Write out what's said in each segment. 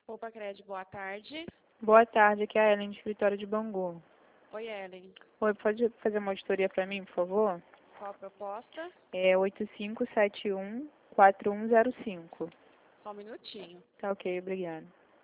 Opa, Cred, boa tarde. Boa tarde, aqui é a Ellen, de escritório de Bangu. Oi, Ellen. Oi, pode fazer uma auditoria para mim, por favor? Qual a proposta? É 8571-4105. Só um minutinho. Tá ok, obrigada.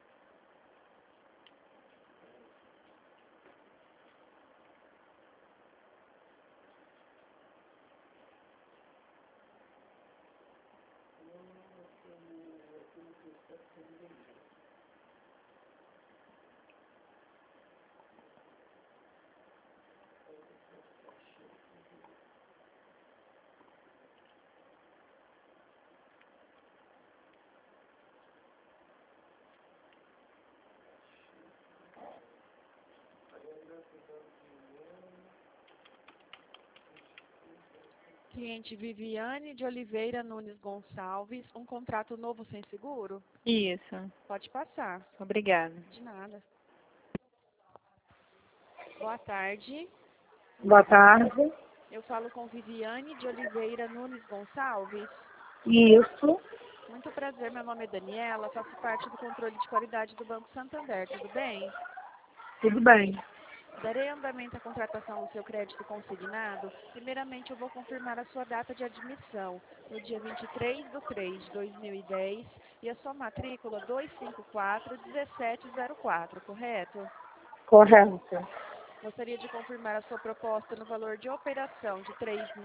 Cliente Viviane de Oliveira Nunes Gonçalves, um contrato novo sem seguro? Isso, Pode passar. obrigada. De nada. Boa tarde. Boa tarde. Eu falo com Viviane de Oliveira Nunes Gonçalves. Isso, Muito prazer, meu nome é Daniela, faço parte do controle de qualidade do Banco Santander, tudo bem? tudo bem. Darei andamento à contratação do seu crédito consignado. Primeiramente, eu vou confirmar a sua data de admissão, no dia 23/3/2010, e a sua matrícula 254-1704, correto? Correto. Gostaria de confirmar a sua proposta no valor de operação de R$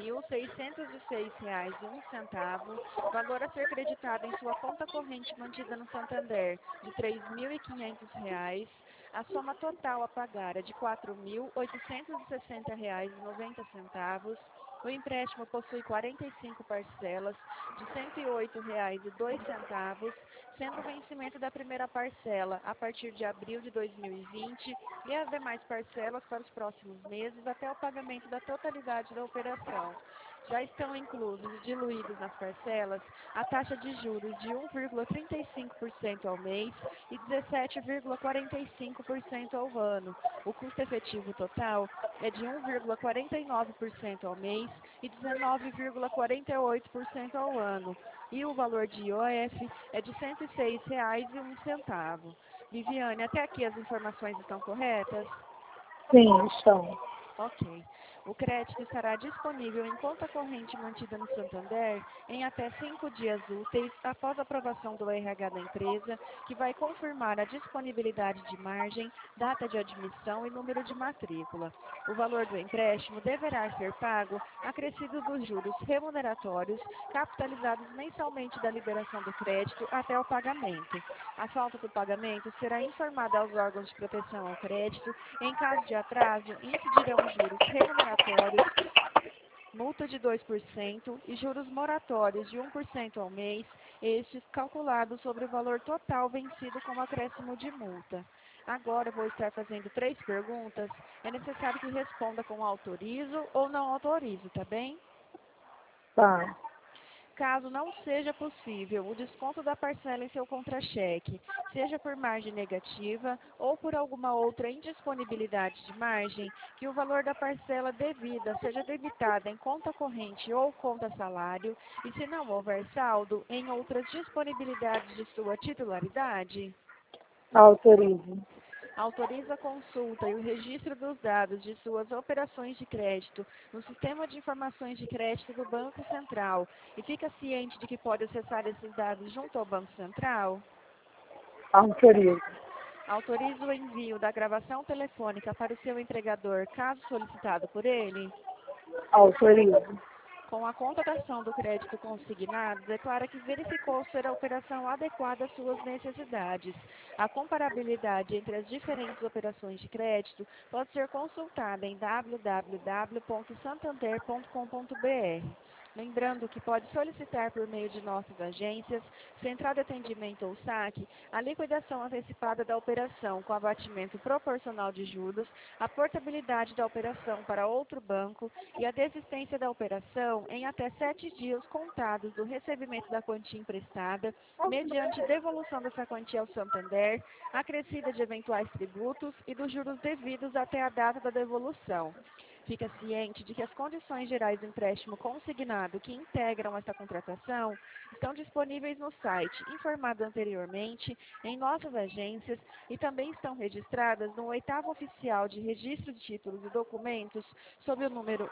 3.606,01, valor a ser creditado em sua conta corrente mantida no Santander de R$ 3.500, a soma total a pagar é de R$ 4.860,90. O empréstimo possui 45 parcelas de R$ 108,02, sendo o vencimento da primeira parcela a partir de abril de 2020 e as demais parcelas para os próximos meses até o pagamento da totalidade da operação. Já estão inclusos e diluídos nas parcelas a taxa de juros de 1,35% ao mês e 17,45% ao ano. O custo efetivo total é de 1,49% ao mês e 19,48% ao ano. E o valor de IOF é de R$ 106,01. Viviane, até aqui as informações estão corretas? Sim, estão. Ok. O crédito estará disponível em conta corrente mantida no Santander em até 5 dias úteis após a aprovação do RH da empresa, que vai confirmar a disponibilidade de margem, data de admissão e número de matrícula. O valor do empréstimo deverá ser pago acrescido dos juros remuneratórios capitalizados mensalmente da liberação do crédito até o pagamento. A falta do pagamento será informada aos órgãos de proteção ao crédito. Em caso de atraso, incidirão juros remuneratórios, multa de 2% e juros moratórios de 1% ao mês, estes calculados sobre o valor total vencido com acréscimo de multa. Agora eu vou estar fazendo 3 perguntas. É necessário que responda com autorizo ou não autorizo, tá bem? Tá. Caso não seja possível o desconto da parcela em seu contra-cheque, seja por margem negativa ou por alguma outra indisponibilidade de margem, que o valor da parcela devida seja debitada em conta corrente ou conta salário, e se não houver saldo, em outras disponibilidades de sua titularidade. Autorizo. Autoriza a consulta e o registro dos dados de suas operações de crédito no Sistema de Informações de Crédito do Banco Central e fica ciente de que pode acessar esses dados junto ao Banco Central? Autorizo. Autoriza o envio da gravação telefônica para o seu empregador, caso solicitado por ele? Autorizo. Com a contratação do crédito consignado, declara que verificou ser a operação adequada às suas necessidades. A comparabilidade entre as diferentes operações de crédito pode ser consultada em www.santander.com.br. Lembrando que pode solicitar por meio de nossas agências, Central de Atendimento ou SAC, a liquidação antecipada da operação com abatimento proporcional de juros, a portabilidade da operação para outro banco e a desistência da operação em até 7 dias contados do recebimento da quantia emprestada, mediante devolução dessa quantia ao Santander, acrescida de eventuais tributos e dos juros devidos até a data da devolução. Fica ciente de que as condições gerais do empréstimo consignado que integram esta contratação estão disponíveis no site, informado anteriormente, em nossas agências e também estão registradas no 8º Oficial de Registro de Títulos e Documentos, sob o número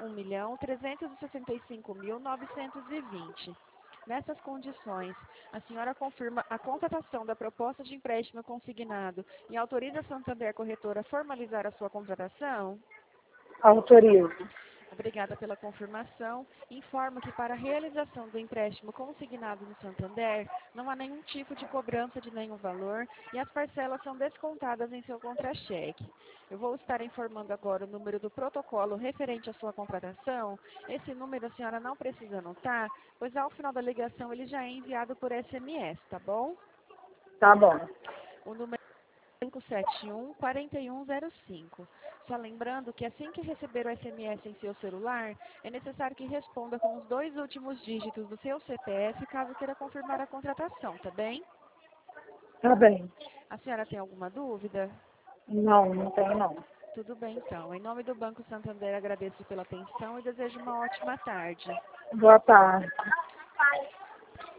1.365.920. Nessas condições, a senhora confirma a contratação da proposta de empréstimo consignado e autoriza a Santander Corretora a formalizar a sua contratação? Autorizo. Obrigada pela confirmação. Informo que para a realização do empréstimo consignado no Santander, não há nenhum tipo de cobrança de nenhum valor e as parcelas são descontadas em seu contra-cheque. Eu vou estar informando agora o número do protocolo referente à sua contratação. Esse número a senhora não precisa anotar, pois ao final da ligação ele já é enviado por SMS, tá bom? Tá bom. O número 571-4105. Só lembrando que assim que receber o SMS em seu celular, é necessário que responda com os 2 últimos dígitos do seu CPF, caso queira confirmar a contratação, tá bem? Tá bem. A senhora tem alguma dúvida? Não, não tem não. Tudo bem, então. Em nome do Banco Santander, agradeço pela atenção e desejo uma ótima tarde. Boa tarde.